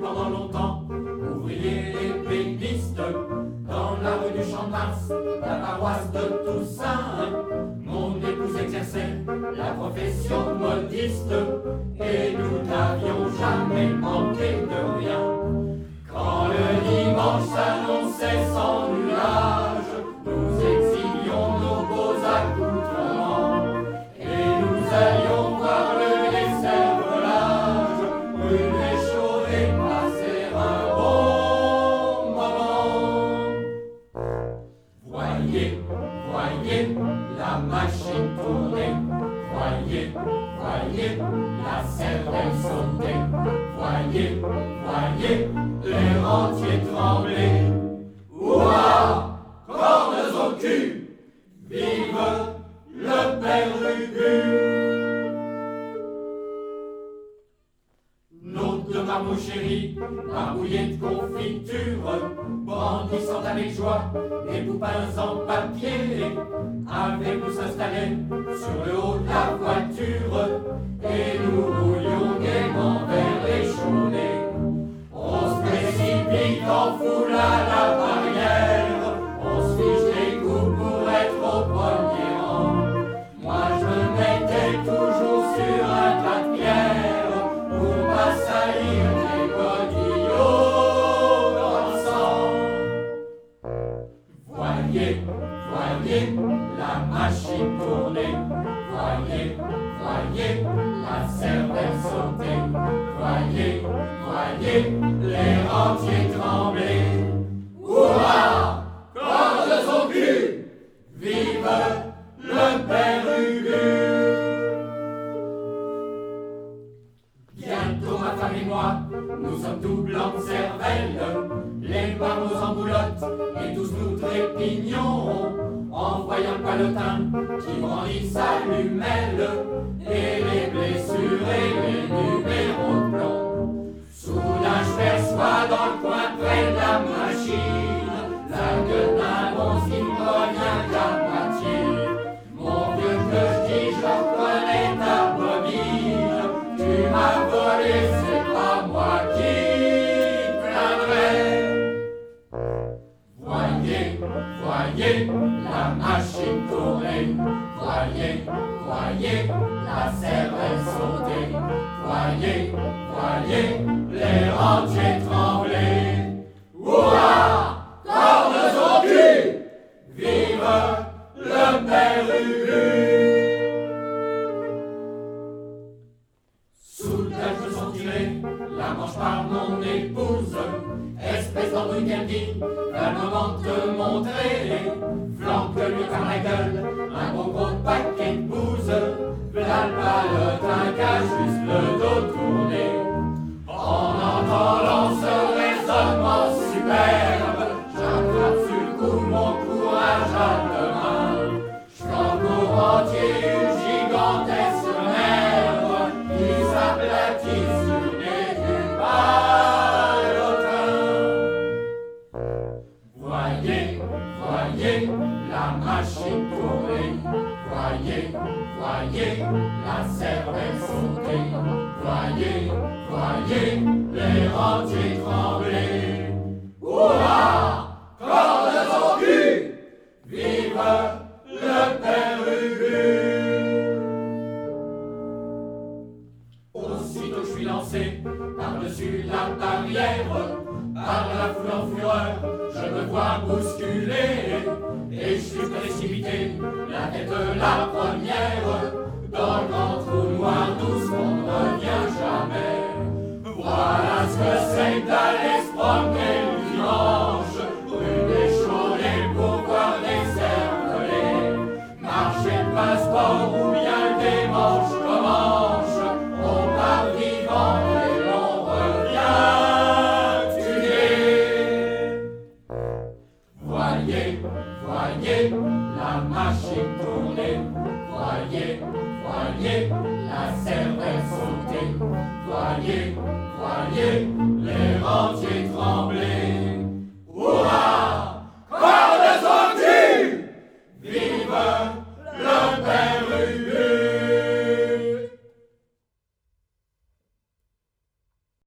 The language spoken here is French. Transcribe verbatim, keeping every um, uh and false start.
pendant longtemps, ouvriers et péquistes, dans la rue du Champ-de-Mars, la paroisse de Toussaint. Mon épouse exerçait la profession de modiste, et nous n'avions jamais manqué de rien. Quand le dimanche s'annonçait sans nuage, nous exhibions nos beaux accoutrements, et nous allions voir le desservelage, brûler chaud et passer un bon moment. Voyez, voyez la machine tourner, voyez, voyez la cervelle sauter, voyez, voyez les rentiers trembler. Ouah, cornes au cul, vive le père Ubu. Nos deux marmots chéris, barbouillés de confiture, brandissant avec joie des poupins en papier, avec nous s'installer sur le haut de la voiture, et nous roulions gaiement vers les Chaulets. On se précipite en foule à la barrière, on se fiche les coups pour être au premier rang. Moi je me mettais toujours sur un tas de pierre pour pas salir des godillots dans le sang. Voyez, voyez la machine tourner, voyez, voyez la cervelle sauter, voyez, voyez les rentiers trembler. Hurrah, cordes au cul, vive le père Ubu. Bientôt ma femme et moi, nous sommes tout blancs de cervelle, les marmots en boulotte et tous nous trépignons, en voyant le palotin qui brandit sa lumelle, et les blessures et les numéros de plomb. Soudain je perçois dans le coin près de la machine la gueule d'un bon qui me revient qu'à moitié. Mon vieux que je dis, je reconnais ta bobine, tu m'as volé, c'est pas moi qui te plaindrai. Voyez, voyez la machine tourner, voyez, voyez la cervelle sauter, voyez, voyez les rentiers trembler. Hurrah, cornes au cul, vive le père Ubu. Soudain je me sens tirer la manche par mon épouse, espèce d'andouille qu'elle dit, un moment de te montrer, flanque lui par la gueule, un gros gros paquet de bouse, v'là le palotin qu'a juste le dos tourné. En entendant ce raisonnement superbe, j'attrape sur le coup mon courage à deux mains, j'flanque au rentier une gigantesque merde qui s'aplatit sur le nez du palotin. Voyez, voyez la machine tourner, voyez, voyez la cervelle sauter, voyez, voyez les rentiers trembler. Hurrah, cordes au cul, vive le père Ubu. Aussitôt je suis lancé par-dessus la barrière, par la foule en fureur, je me vois bousculer, et je suis précipité, la tête la première, dans le grand trou noir d'où ce qu'on ne revient jamais. Voilà ce que c'est d'aller se promener le dimanche, brûler chaud les pour voir les cervelets, marcher de passeport ou bien le dimanche commence, on part vivant et l'on revient tué. Voyez, voyez la machine tourner, voyez, voyez la cervelle sauter, voyez, voyez les rentiers